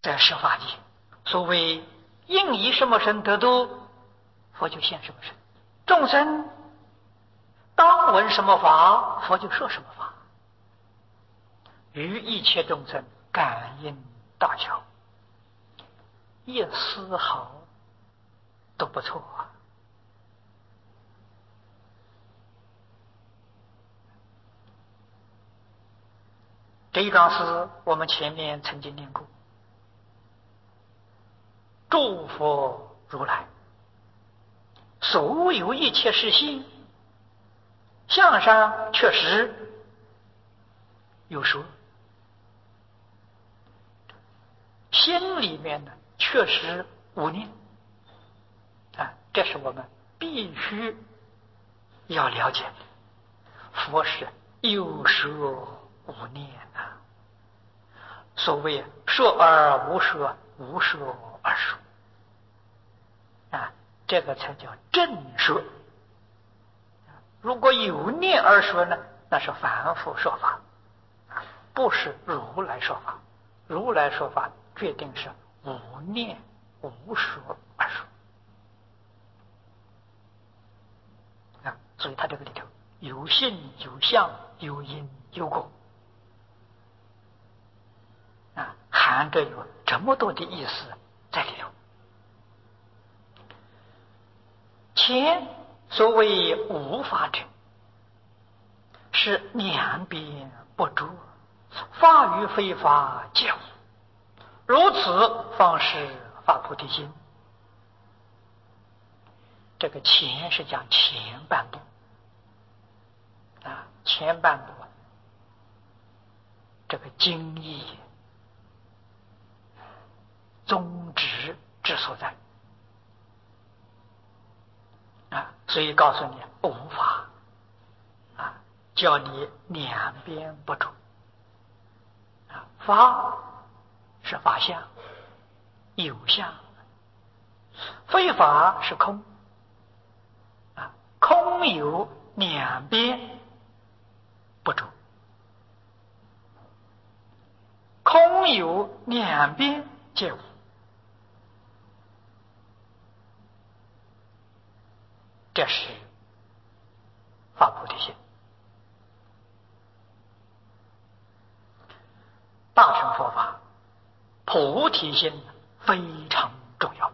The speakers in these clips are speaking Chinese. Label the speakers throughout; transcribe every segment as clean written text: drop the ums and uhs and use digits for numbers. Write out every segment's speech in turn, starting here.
Speaker 1: 在十法界，所谓应以什么身得度，佛就现什么身；众生当闻什么法，佛就说什么法，与一切众生感应道交，一丝毫都不错啊。这一桩诗我们前面曾经念过，诸佛如来所有一切实性，相上确实有说，心里面呢确实无念啊，这是我们必须要了解的。佛是有说无念啊，所谓说而无说，无说而说啊，这个才叫正说。如果有念而说呢，那是凡夫说法，不是如来说法。如来说法决定是无念无说而说啊，所以他这个里头有性有相有因有果啊，含着有这么多的意思在里头。前所谓无法者，是两边不住，法与非法皆无，如此方是发菩提心。这个前是讲前半部啊，前半部这个经义宗旨之所在啊，所以告诉你无法啊，叫你两边不住啊，法是法相有相，非法是空啊，空有两边不住，空有两边皆无。这是发菩提心。大乘佛法菩提心非常重要，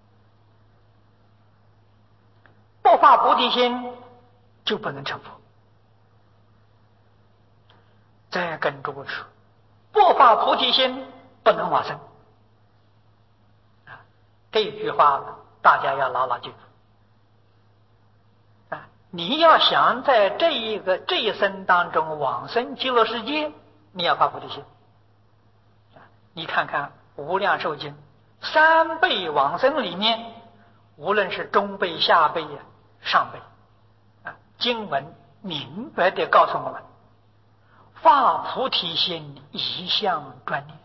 Speaker 1: 不发菩提心就不能成佛。再跟诸位说，不发菩提心不能往生啊，这句话大家要牢牢记住。你要想在这一生当中往生极乐世界，你要发菩提心。你看看无量寿经三辈往生里面，无论是中辈下辈上辈经文明白地告诉我们，发菩提心一向专念，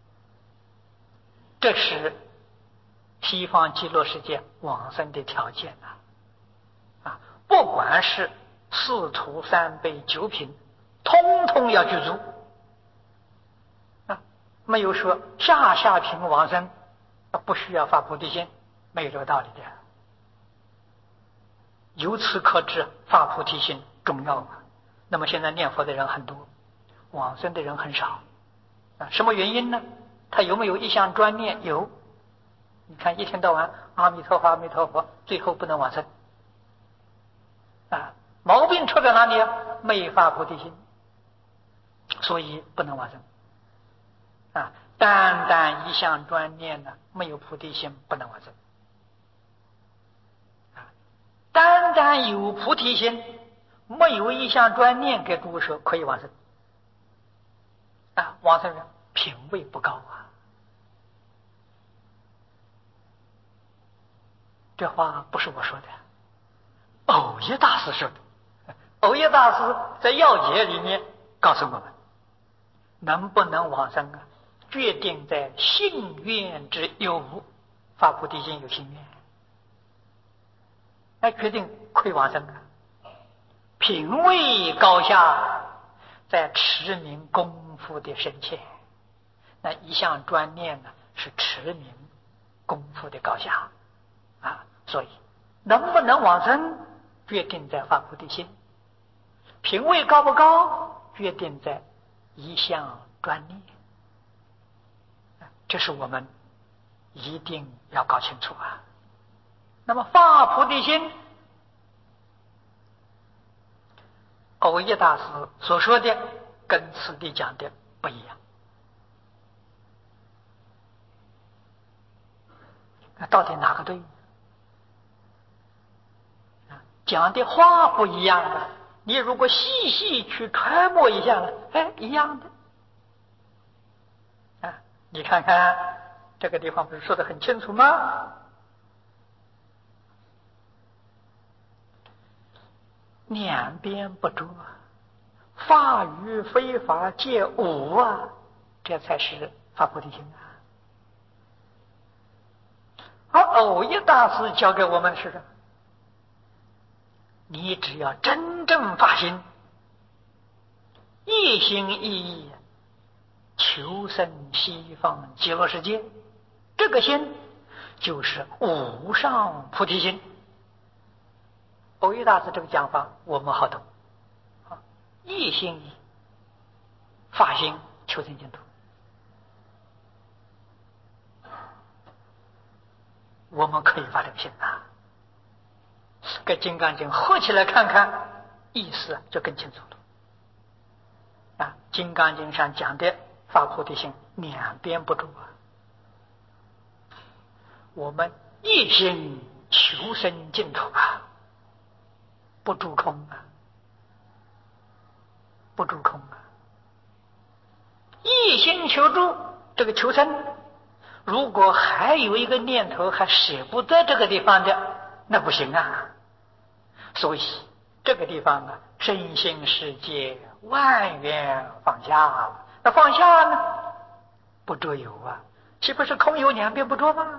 Speaker 1: 这是西方极乐世界往生的条件啊！不管是四土三辈九品，通通要具足啊！没有说下品往生不需要发菩提心，没有这个道理的。由此可知发菩提心重要啊！那么现在念佛的人很多，往生的人很少啊，什么原因呢？他有没有一向专念？有。你看一天到晚阿弥陀佛阿弥陀佛，最后不能往生啊，毛病出在哪里啊？没发菩提心，所以不能往生啊。单单一向专念呢，没有菩提心不能往生啊。单单有菩提心，没有一向专念，给诸位说可以往生啊。往生人品位不高啊，这话不是我说的，藕益大师说的。藕益大师在要解里面告诉我们，能不能往生啊，决定在信愿之有无。发菩提心有信愿，那决定可以往生啊。品位高下在持名功夫的深浅，那一向专念呢， 是持名功夫的高下啊。所以能不能往生，决定在发菩提心；品位高不高，决定在一向专念。这是我们一定要搞清楚啊。那么发菩提心，耦一大师所说的跟此地讲的不一样。到底哪个对？讲的话不一样的，你如果细细去揣摩一下了，一样的。你看看这个地方不是说得很清楚吗？两边不着，法与非法皆无啊，这才是发菩提心啊。而耦一大师教给我们的是什么？你只要真正发心，一心一意求生西方极乐世界，这个心就是无上菩提心。耦一大师这个讲法我们好懂，一心一意发心求生净土。我们可以发这个心啊，跟《金刚经》合起来看看，意思就更清楚了。《金刚经》上讲的发菩提心，两边不住啊。我们一心求生净土啊，不住空啊，不住空啊，一心求住这个求生。如果还有一个念头还舍不得这个地方的，那不行啊。所以这个地方啊，身心世界万缘放下了。那放下呢，不着有啊，岂不是空有两边不着吗？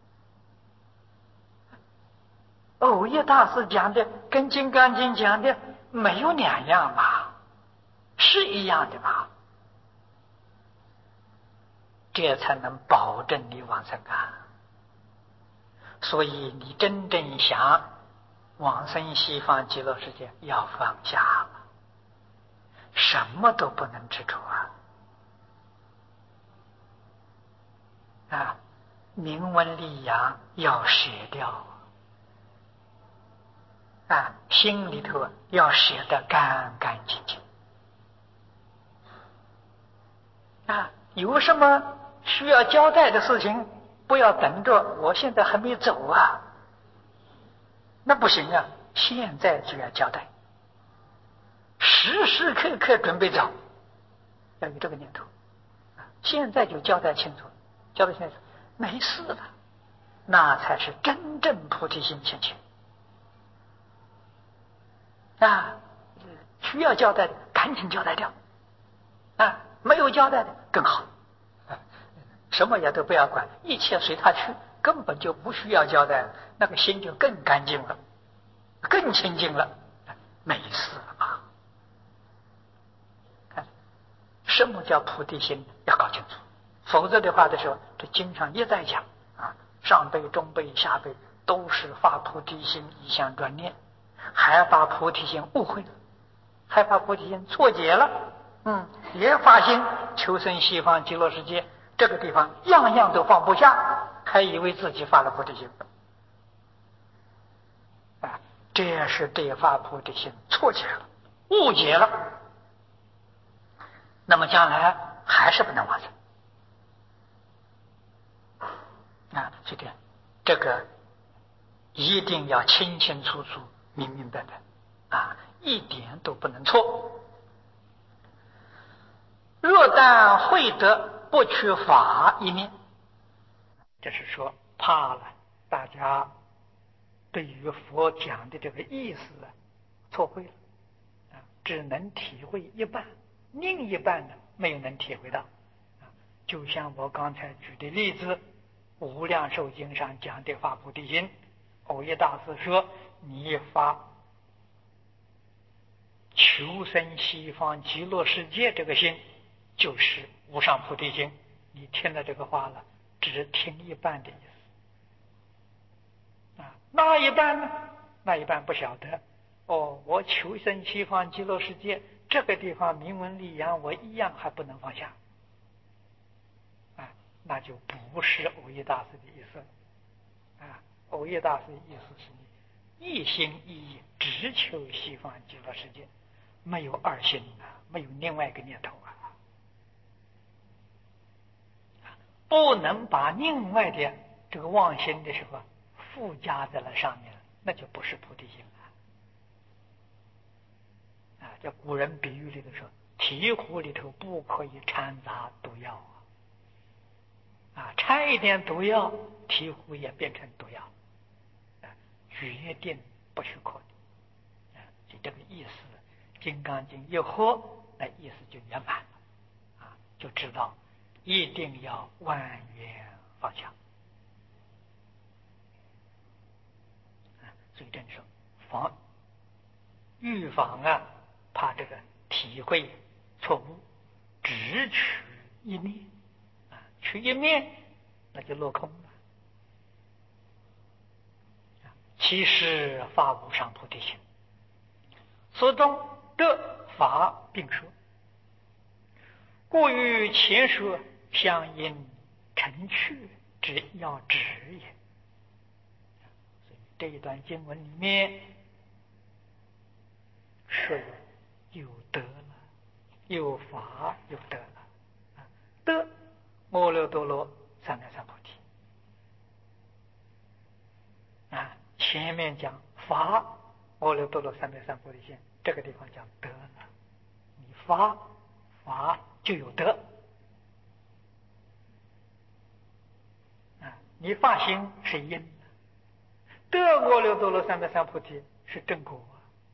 Speaker 1: 耦一大师讲的跟《金刚经》讲的没有两样嘛，是一样的嘛。这才能保证你往生啊。所以你真正想往生西方极乐世界，要放下了，什么都不能执着啊！名闻利养要舍掉啊，心里头要舍得干干净净啊。有什么需要交代的事情，不要等着我现在还没走啊，那不行啊，现在就要交代，时时刻刻准备走，要有这个念头，现在就交代清楚，交代清楚，没事了，那才是真正菩提心现前啊。需要交代的赶紧交代掉啊，没有交代的更好，什么也都不要管，一切随他去，根本就不需要交代，那个心就更干净了，更清净了，没事了嘛。看什么叫菩提心，要搞清楚，否则的话的时候，这经常一再讲啊，上辈、中辈、下辈都是发菩提心一向专念，还把菩提心误会了，还把菩提心错解了，也发心求生西方极乐世界，这个地方样样都放不下，还以为自己发了菩提心啊，这也是对发菩提心错解了，误解了，那么将来还是不能往生啊。所以这个一定要清清楚楚、明明白白啊，一点都不能错。若但会得不取法一面，这是说怕了大家对于佛讲的这个意思错会了只能体会一半，另一半呢没有能体会到就像我刚才举的例子，无量寿经上讲的发菩提心，耦一大师说你发求生西方极乐世界这个心，就是无上菩提心。你听了这个话了， 只听一半的意思。那一半呢？那一半不晓得。我求生西方极乐世界，这个地方名闻利养，我一样还不能放下。那就不是耦一大师的意思。耦一大师的意思是你一心一意只求西方极乐世界，没有二心没有另外一个念头不能把另外的这个妄心的时候附加在了上面，那就不是菩提心了。叫古人比喻里的说，醍醐里头不可以掺杂毒药掺一点毒药，醍醐也变成毒药决定不许可的。就这个意思，《金刚经》一合，那意思就圆满了就知道一定要万缘放下。所以真说预防怕这个体会错误，只取一面取一面，那就落空了。其实发无上菩提心，所中得法并说，故与前说相应成趣之要旨也。所以这一段经文里面说有得了，有法有得了。得阿耨多罗三藐三菩提前面讲法阿耨多罗三藐三菩提心，这个地方讲得了，你法就有得你发心是因，得阿耨多罗三藐三菩提是正果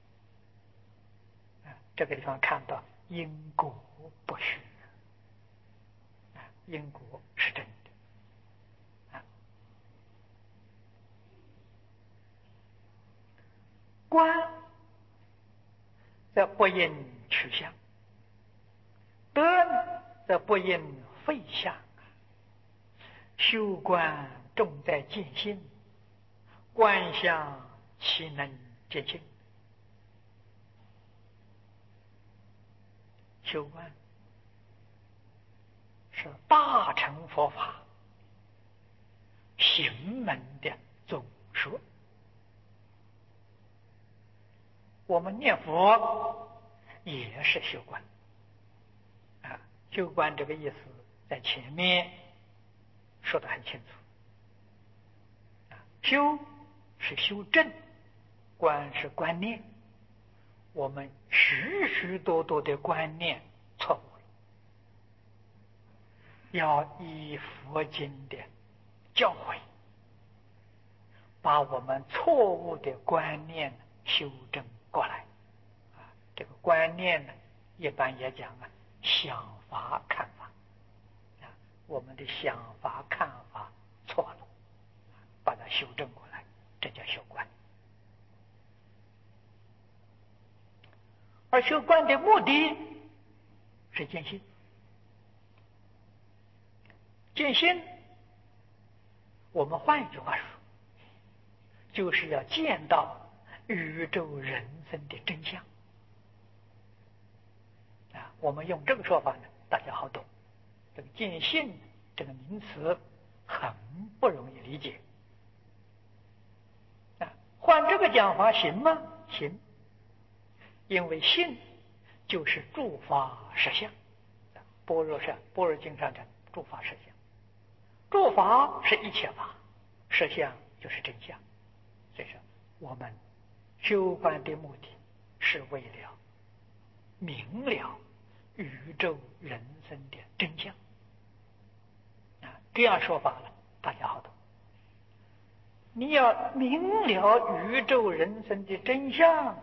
Speaker 1: 这个地方看到因果不虚因果是真的观则不应取相，得则不应废相。修观重在见性，观相岂能见性？修观是大乘佛法行门的总说。我们念佛也是修观修观这个意思在前面说得很清楚修是修正，观是观念。我们许许多多的观念错误了，要依佛经的教诲，把我们错误的观念修正过来这个观念呢，一般也讲想法看法我们的想法看法错了，把它修正过来，这叫修观。而修观的目的是见性，见性我们换一句话说，就是要见到宇宙人生的真相我们用这个说法呢，大家好懂。这个见性这个名词很不容易理解换这个讲法行吗？行，因为性就是诸法实相。般若经上讲诸法实相，诸法是一切法，实相就是真相。所以说我们修观的目的是为了明了宇宙人生的真相这样说法了，大家好懂。你要明了宇宙人生的真相，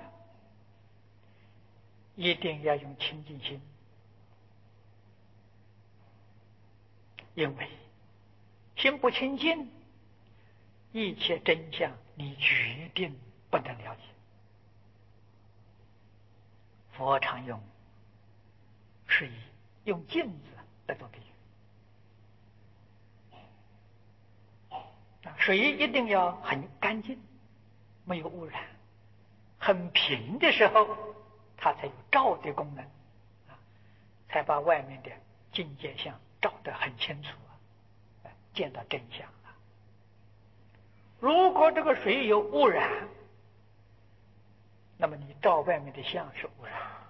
Speaker 1: 一定要用清净心，因为心不清净，一切真相你决定不能了解。佛常用是以用镜子来做比喻水一定要很干净，没有污染，很平的时候，它才有照的功能，才把外面的境界相照得很清楚见到真相了。如果这个水有污染，那么你照外面的相是污染；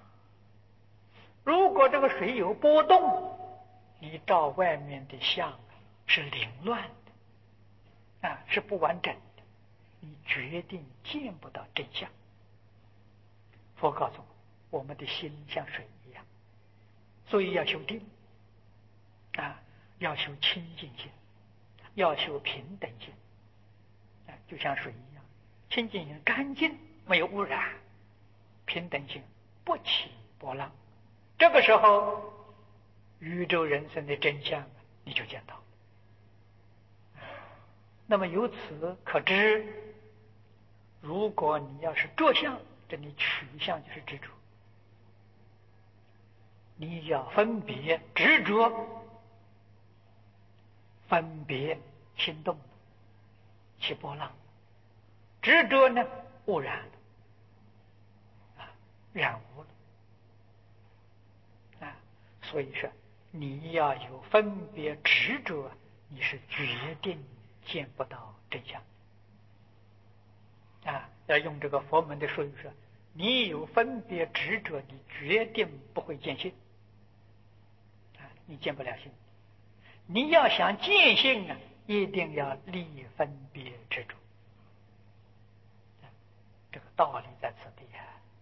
Speaker 1: 如果这个水有波动，你照外面的相是凌乱的，是不完整的，你决定见不到真相。佛告诉我们的心像水一样，所以要修定要修清净心，要修平等心就像水一样，清净心干净，没有污染，平等心不起波浪。这个时候，宇宙人生的真相你就见到。那么由此可知，如果你要是着相，这里取相就是执着，你要分别执着，分别心动起波浪，执着呢污染了染污了所以说你要有分别执着，你是决定见不到真相要用这个佛门的术语说，你有分别执着，你决定不会见性你见不了性。你要想见性一定要立分别执着，这个道理在此地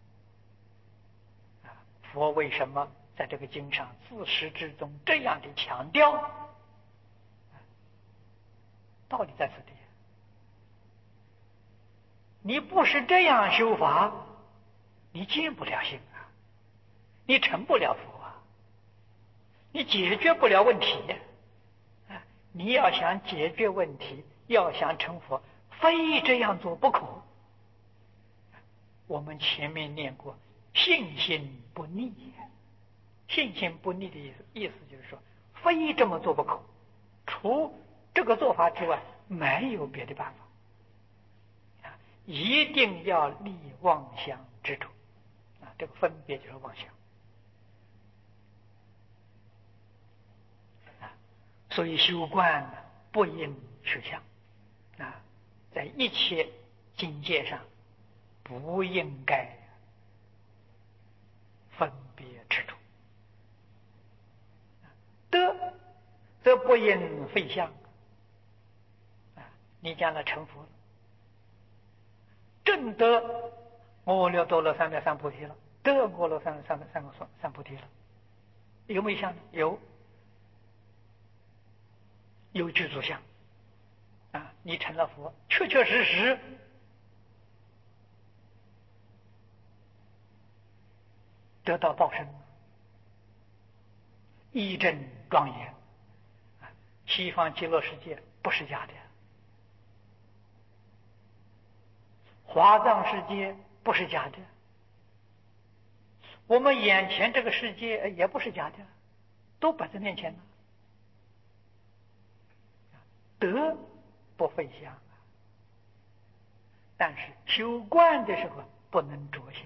Speaker 1: 佛为什么在这个经上自始至终这样的强调？道理在此地。你不是这样修法，你见不了性你成不了佛你解决不了问题你要想解决问题，要想成佛，非这样做不可。我们前面念过信心不逆，信心不逆的意思就是说，非这么做不可，除这个做法之外没有别的办法一定要立妄想执着这个分别就是妄想所以修观不应取相在一切境界上不应该分别执着，得则不应废相你将来成佛了，正得阿耨多罗三藐三菩提了，得阿耨三菩提了，有没有相？有具足相你成了佛，确确实实得到报身，义正庄严西方极乐世界不是假的，华藏世界不是假的，我们眼前这个世界也不是假的，都摆在面前了。得不废相但是修观的时候不能着相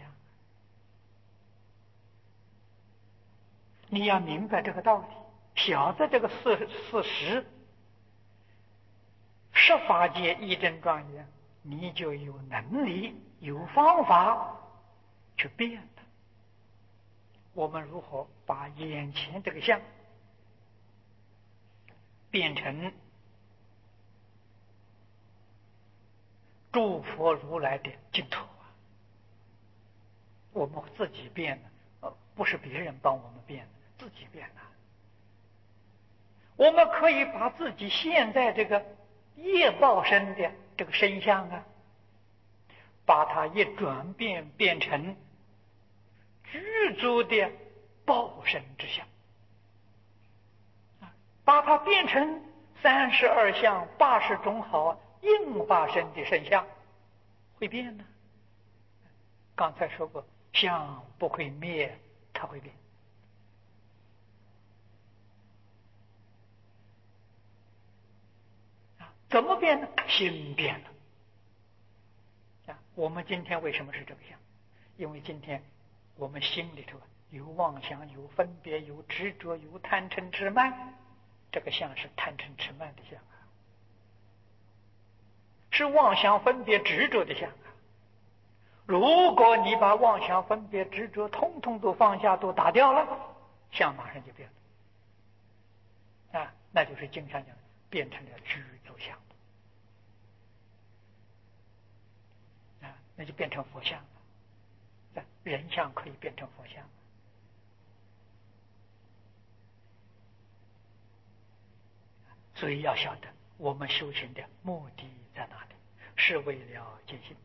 Speaker 1: 你要明白这个道理，晓得这个事实，十法界义正庄严，你就有能力有方法去变它。我们如何把眼前这个相变成诸佛如来的净土我们自己变的不是别人帮我们变的，自己变的我们可以把自己现在这个业报身的这个身相把它一转变，变成具足的报身之相把它变成32相80种好应化身的身相，会变的。刚才说过，相不会灭，它会变。 怎么变呢？心变了。我们今天为什么是这个相？因为今天我们心里头有妄想，有分别，有执着，有贪嗔痴慢。这个相是贪嗔痴慢的相啊，是妄想分别执着的相啊。如果你把妄想分别执着通通都放下，都打掉了，相马上就变了啊，那就是经上讲变成了知足相啊，那就变成佛相了。人相可以变成佛相，所以要晓得我们修行的目的在哪里，是为了见性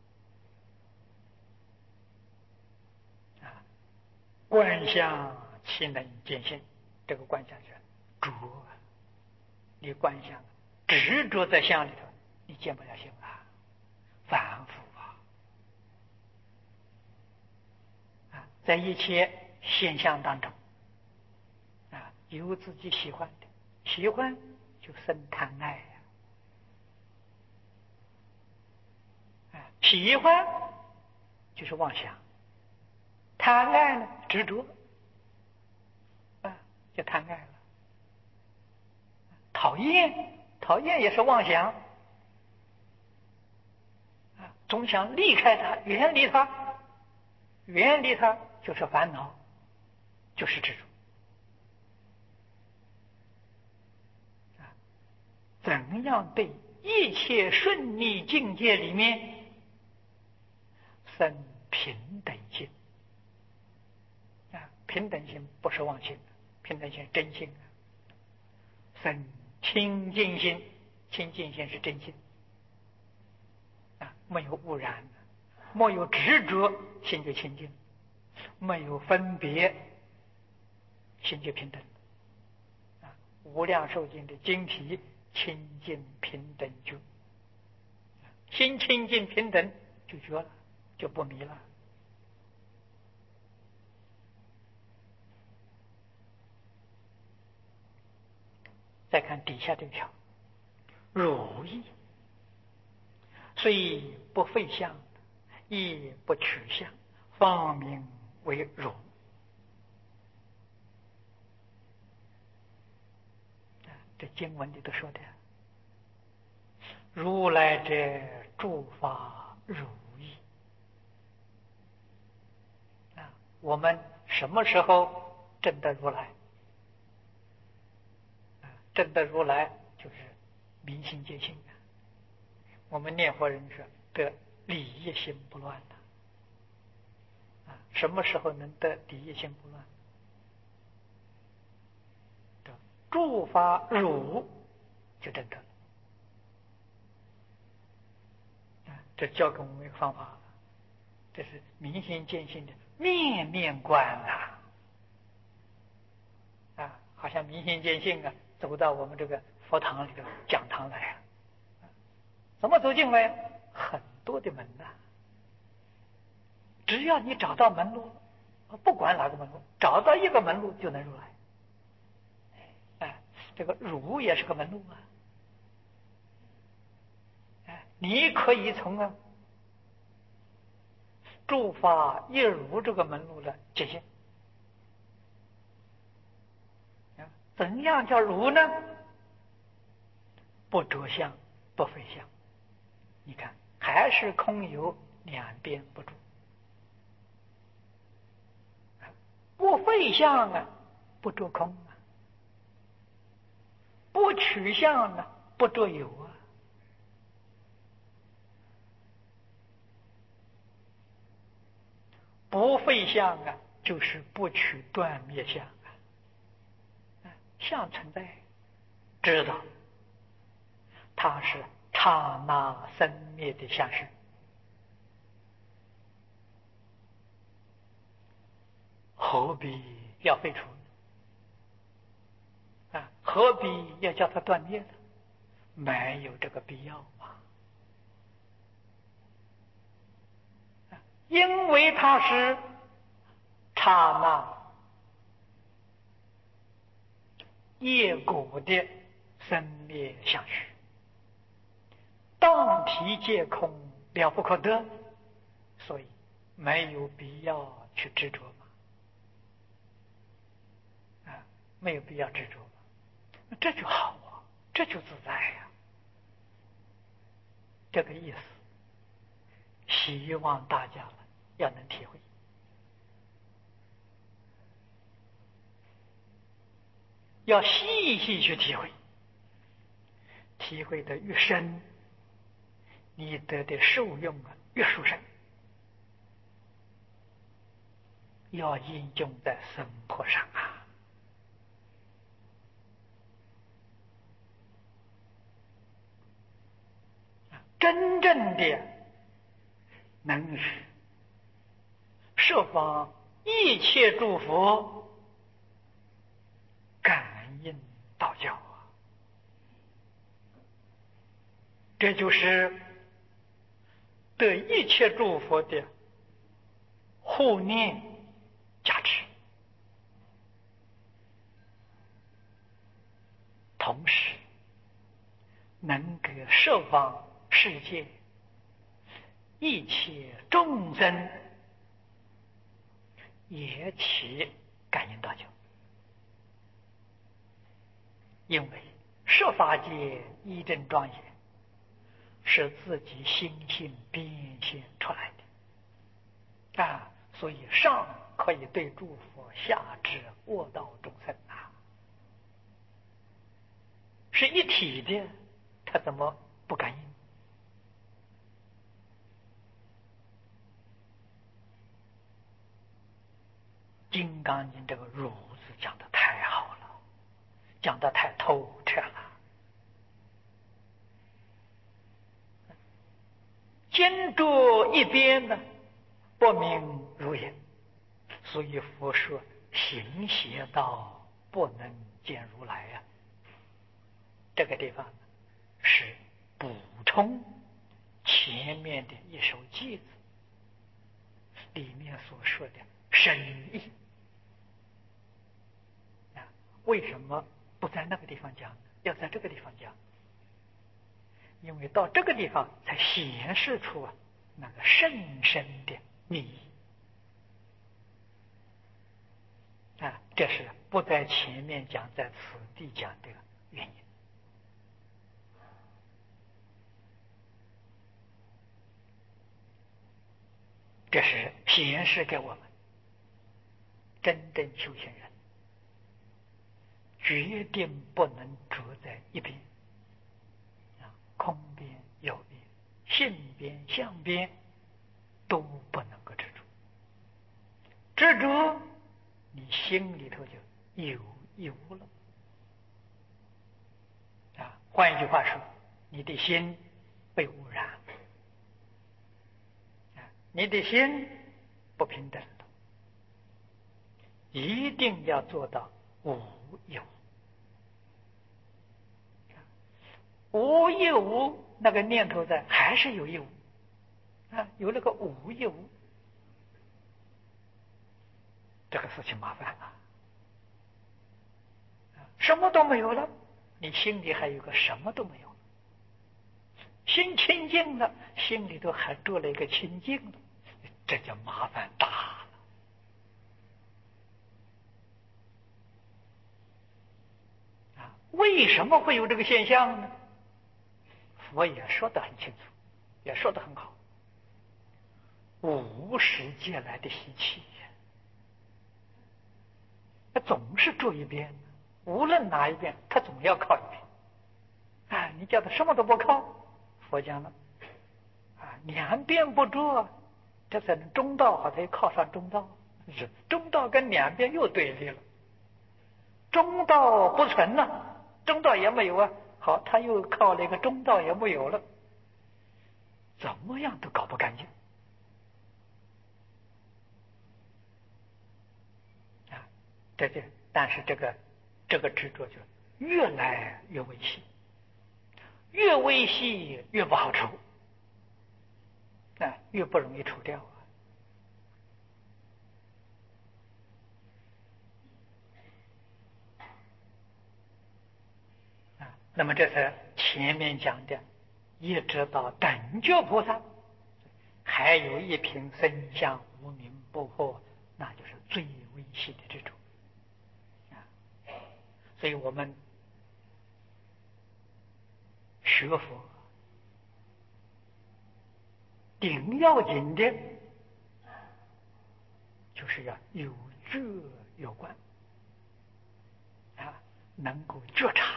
Speaker 1: 啊。观相岂能见性？这个观相是着，你观相执着在相里头，你见不了性啊，反复啊，在一切现象当中啊，有自己喜欢的，喜欢就生贪爱啊，喜欢就是妄想，贪爱呢执着啊，就贪爱了。讨厌也是妄想啊，总想离开它，远离它，远离它就是烦恼，就是执着啊。怎样对一切顺利境界里面生平等心啊？平等心不是妄心，平等心是真心啊。生清净心，清净心是真心啊，没有污染，没有执着，心就清净；没有分别，心就平等啊。无量寿经的经题，清净平等觉，心清净平等就觉了，就不迷了。再看底下这条，如意虽不废相，亦不取相，方名为如。这经文里头说的，如来者诸法如意啊。我们什么时候证得如来？证得如来就是明心见性啊。我们念佛人说得理一心不乱的啊。什么时候能得理一心不乱？诸法如就证得了啊。这教给我们一个方法，这是明心见性的面面观啊，好像明心见性啊，走到我们这个佛堂里头讲堂来啊。怎么走进来？很多的门呐，只要你找到门路，不管哪个门路，找到一个门路就能入来。哎，这个儒也是个门路啊。哎，你可以从诸法一如这个门路的界限。怎样叫如呢？不着相，不废相。你看，还是空有两边不住，不废相啊，不着空啊，不取相呢，不着有啊。不废相啊，就是不取断灭相啊。相存在，知道它是刹那生灭的相识，何必要废除啊？何必要叫它断灭呢？没有这个必要嘛。因为它是刹那业果的生灭相识一切空，了不可得，所以没有必要去执着嘛。没有必要执着嘛，这就好啊，这就自在呀。这个意思，希望大家要能体会。要细细去体会，体会得越深，你得的受用越殊胜。要应用在生活上啊！真正的能与设方一切诸佛感应道教啊！这就是对一切诸佛的护念加持，同时能给十方世界一切众生也起感应道教。因为十法界一真庄严是自己心性变现出来的啊，所以上可以对诸佛，下至恶道众生啊，是一体的，他怎么不感应？金刚经这个“如”字讲的太好了，讲的太透彻了。经著一边呢，不明如也，所以佛说行邪道不能见如来啊。这个地方是补充前面的一首偈子里面所说的深意啊。为什么不在那个地方讲，要在这个地方讲？因为到这个地方才显示出那个甚深的密意啊，这是不在前面讲，在此地讲的原因。这是显示给我们，真正修行人决定不能着在一边空边、有边、性边、相边都不能够执着。执着，你心里头就有了啊。换一句话说，你的心被污染了啊，你的心不平等了。一定要做到无有。无有那个念头在，还是有有啊，有那个无有，这个事情麻烦了。什么都没有了，你心里还有个什么都没有，心清净了，心里头还多了一个清净了，这叫麻烦大了啊！为什么会有这个现象呢？佛也说得很清楚，也说得很好，无始劫来的习气，他总是住一边，无论哪一边，他总要靠一边。啊，你叫他什么都不靠，佛讲了，啊，两边不住，这才能中道好，他又靠上中道，是中道跟两边又对立了，中道不存了，中道也没有啊，好，他又靠了一个中道也没有了，怎么样都搞不干净啊！但是这个执着就越来越危险，越危险越不好除啊，越不容易除掉啊。那么这是前面讲的一直到等觉菩萨，还有一品生相无明不破，那就是最微细的这种啊。所以我们学佛顶要紧的，就是要有觉有观啊，能够觉察，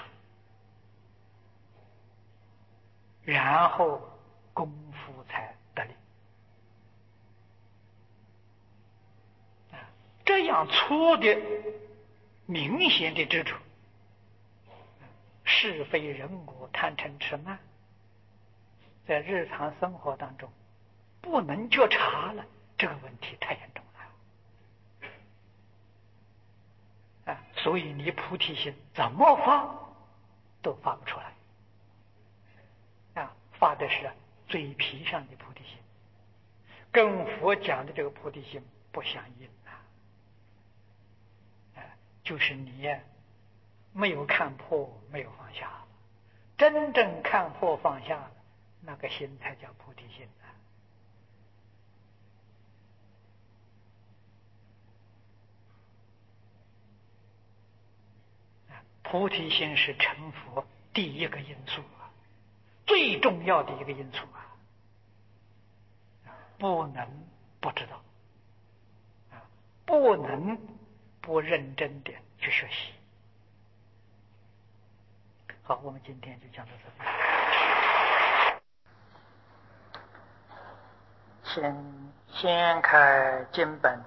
Speaker 1: 然后功夫才得力啊。这样粗的、明显的执着，是非人我贪嗔痴慢，在日常生活当中不能觉察了，这个问题太严重了啊！所以你菩提心怎么发都发不出来啊！发的是嘴皮上的菩提心，跟佛讲的这个菩提心不相应啊！就是你没有看破，没有放下，真正看破放下了，那个心才叫菩提心啊！菩提心是成佛第一个因素啊，最重要的一个因素啊，不能不知道啊，不能不认真的去学习。好，我们今天就讲到这里。先开经本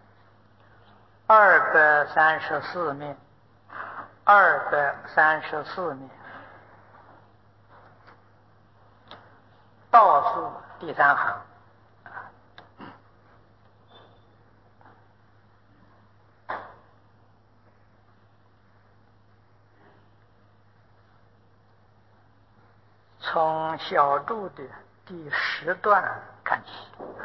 Speaker 1: 234面，234面，倒数第3行。从小注的第10段看起，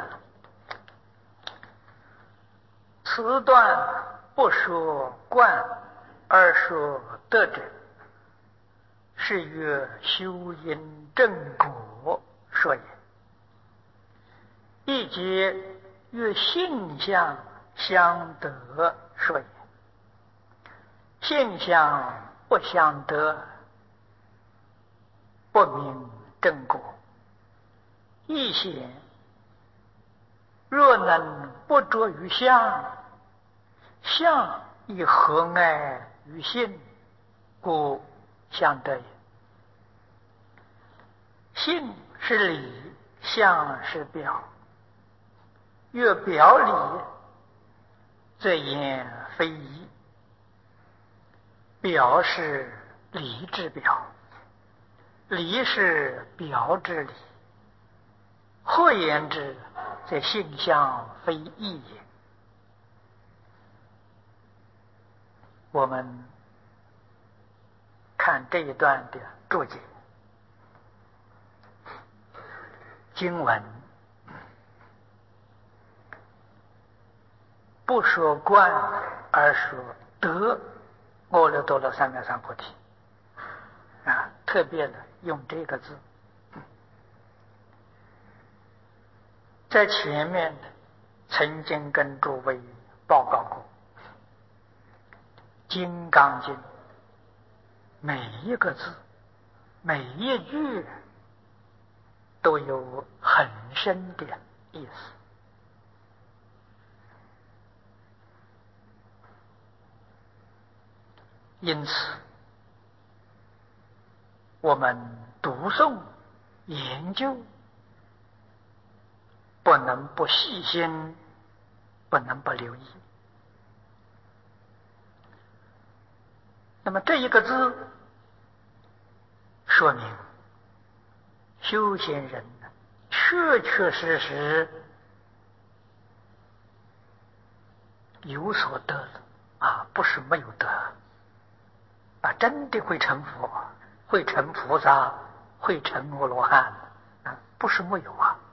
Speaker 1: 此段不说观而说得者，是曰修因正果说也。亦皆曰性相相得说也。性相不相得，不明正果。亦显若能不着于相，相亦何碍于性，故相得也。性是理，相是表。若表里，则言非一。表是理之表，理是表之理。或言之，则性相非异也。我们看这一段的注解，经文不说观而说得，阿耨多罗三藐三菩提啊，特别的用这个字。在前面曾经跟诸位报告过，《金刚经》每一个字、每一句都有很深的意思。因此，我们读诵、研究，不能不细心，不能不留意。那么这一个字，说明修行人确确实实有所得了啊，不是没有得啊，真的会成佛，会成菩萨，会成阿罗汉啊，不是没有啊。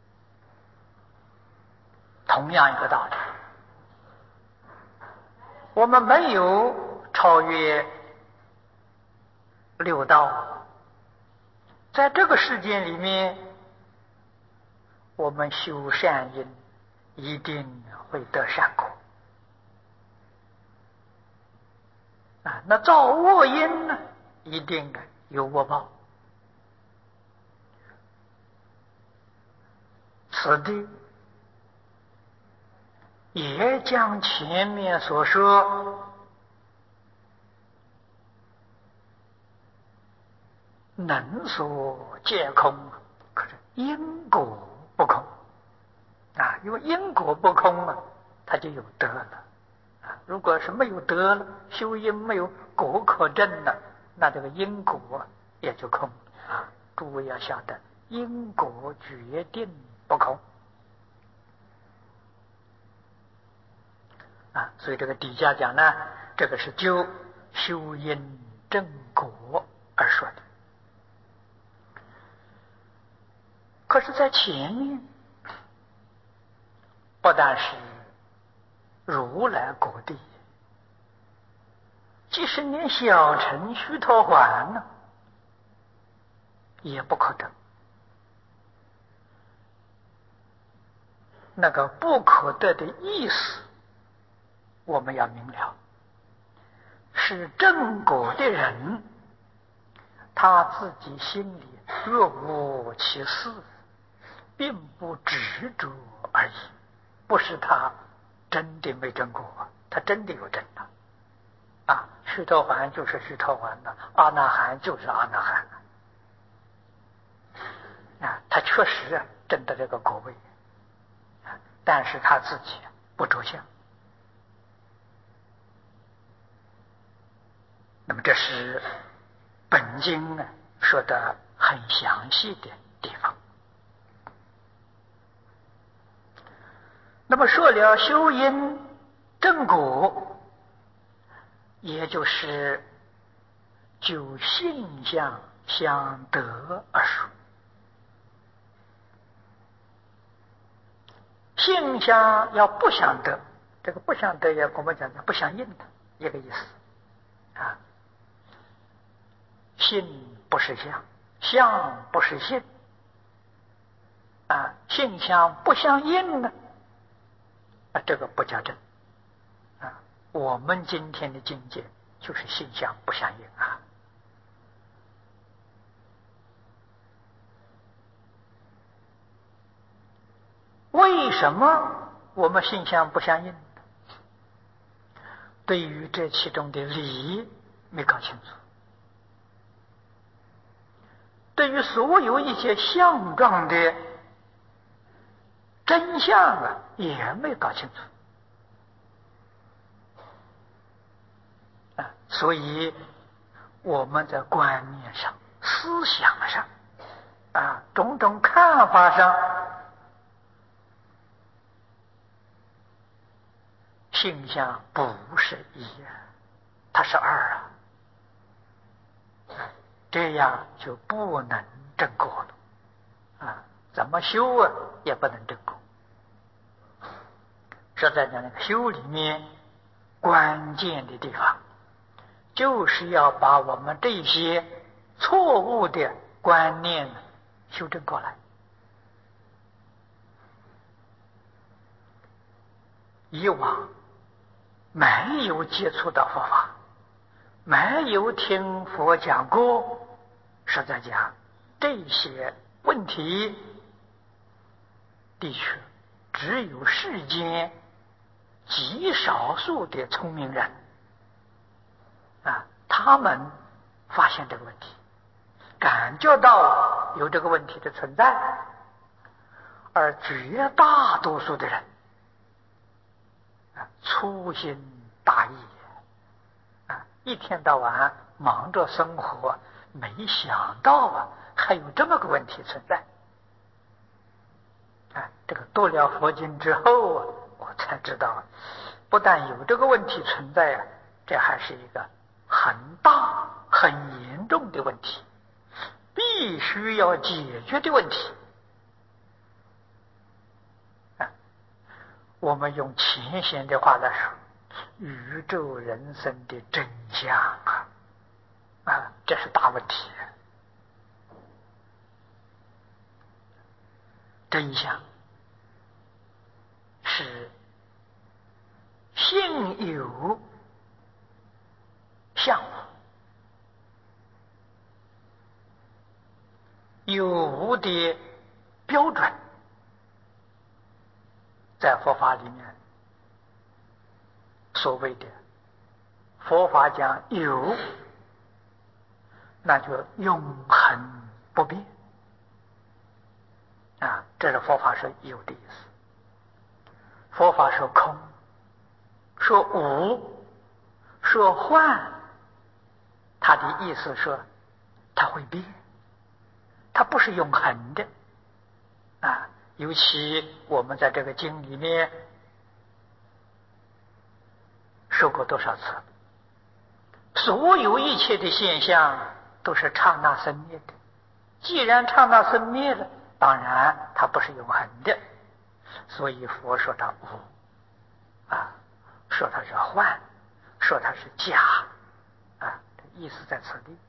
Speaker 1: 同样一个道理，我们没有超越六道， 在这个世界里面，我们修善因，一定会得善果啊。那造恶因呢，一定有恶报。此地也将前面所说能所皆空，可是因果不空啊！因为因果不空啊，它就有得了啊。如果是没有得了，修因没有果可证了，那这个因果也就空啊。诸位要晓得，因果决定不空啊。所以这个底下讲呢，这个是就修因正果而说的。可是在前面不但是如来果地，即使连小乘须陀洹呢，也不可得。那个不可得的意思，我们要明了，是正果的人，他自己心里若无其事，并不执着而已，不是他真的没证果，他真的有证了啊。须陀洹就是须陀洹了，阿那含就是阿那含啊，他确实证得这个果位，但是他自己不着相。那么这是本经说的很详细的地方。那么说了修因正果，也就是就性相相得而说。性相要不相得，这个不相得也我们讲不相应的一个意思啊。性不是相，相不是性啊，性相不相应呢，这个不叫正啊。我们今天的境界就是性相不相应啊。为什么我们性相不相应？对于这其中的理没搞清楚，对于所有一些相状的真相也没搞清楚所以我们在观念上、思想上种种看法上，性相不是一它是二这样就不能证果了怎么修也不能证果。说在那个修里面关键的地方，就是要把我们这些错误的观念修正过来。以往没有接触到佛法，没有听佛讲过，实在讲这些问题的确只有世间极少数的聪明人他们发现这个问题，感觉到有这个问题的存在，而绝大多数的人粗心大意一天到晚忙着生活，没想到还有这么个问题存在这个读了佛经之后我才知道，不但有这个问题存在这还是一个很大很严重的问题，必须要解决的问题我们用浅显的话来说，宇宙人生的真相这是大问题真相是性有相无，有无的标准，在佛法里面，所谓的佛法讲有，那就永恒不变啊，这是佛法说有的意思。佛法说空，说无，说幻，它的意思说它会变，它不是永恒的啊。尤其我们在这个经里面说过多少次，所有一切的现象都是刹那生灭的。既然刹那生灭了，当然它不是永恒的，所以佛说它无啊，说它是幻，说它是假啊，意思在此地。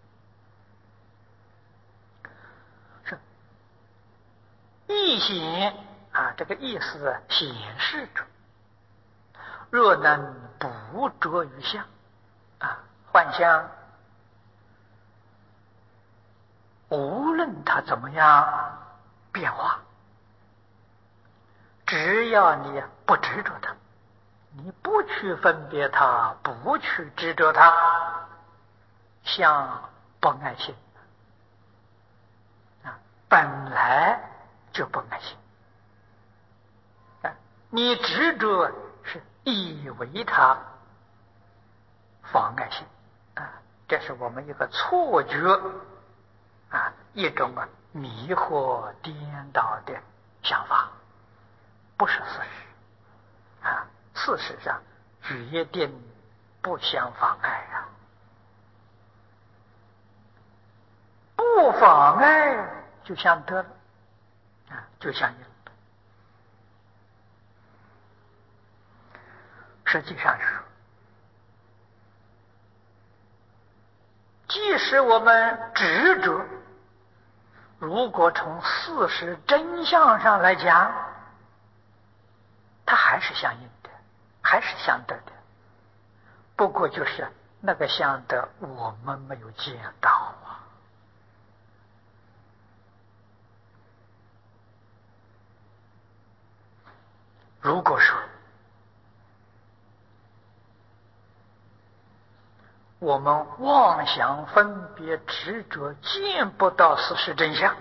Speaker 1: 是意显啊，这个意思显示出，若能不着于相啊，幻象无论它怎么样变化，只要你不执着它，你不去分别它，不去执着它，相不爱心啊，本来就不爱心啊，你执着是以为它妨碍性啊，这是我们一个错觉啊，一种迷惑颠倒的想法，不是事实啊。事实上决定不相妨碍啊，不妨碍就相得了啊，就相应了。实际上是，即使我们执着，如果从事实真相上来讲，它还是相应的，还是相得的。不过就是那个相得我们没有见到啊。如果说我们妄想分别执着，见不到事实真相，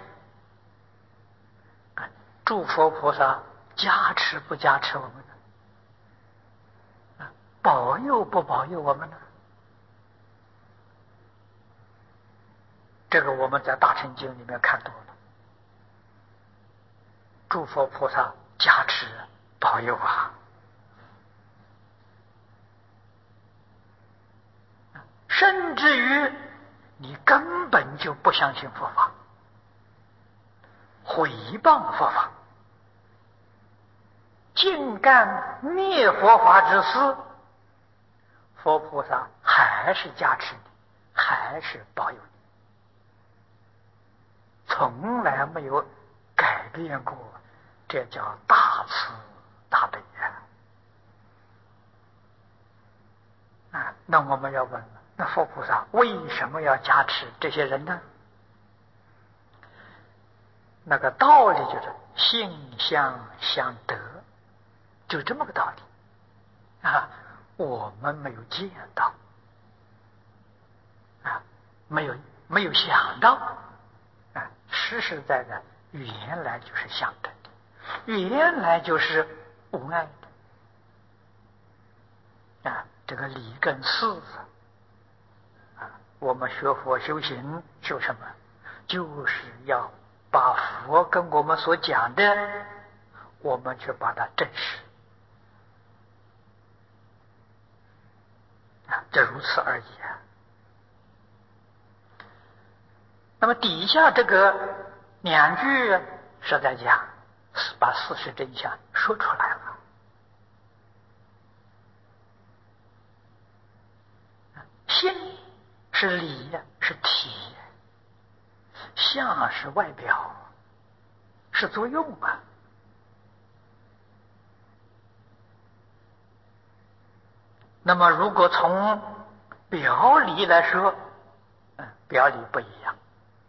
Speaker 1: 诸佛菩萨加持不加持我们呢？保佑不保佑我们呢？这个我们在大乘经里面看到了，诸佛菩萨加持保佑啊。甚至于你根本就不相信佛法，毁谤佛法，竟干灭佛法之事，佛菩萨还是加持你，还是保佑你，从来没有改变过，这叫大慈大悲啊！那我们要问了，那佛菩萨为什么要加持这些人呢？那个道理就是性相相得，就这么个道理啊！我们没有见到啊，没有想到啊，实实在在原来就是相得的，原来就是无碍的啊！这个理跟事啊，我们学佛修行修什么？就是要把佛跟我们所讲的，我们去把它证实啊，就如此而已啊。那么底下这个两句是在讲，把事实真相说出来了。心是理，是体，相是外表，是作用啊。 那么如果从表里来说，表里不一样，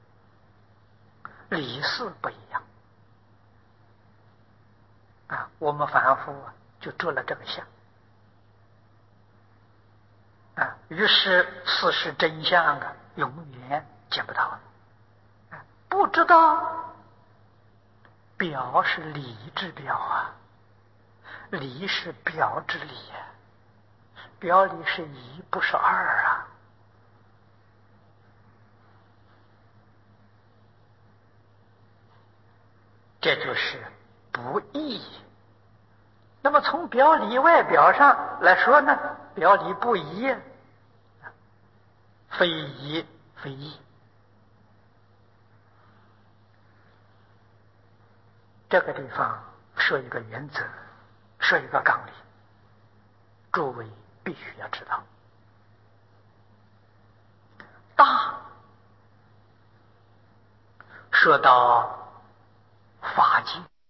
Speaker 1: 理事不一样我们凡夫就着了这个相于是事实真相永远见不到了不知道表是理之表理是表之理表里是一，不是二这就是不义。那么从表里外表上来说呢，表里不一，非一非义。这个地方说一个原则，说一个纲领，诸位必须要知道。大说到法纪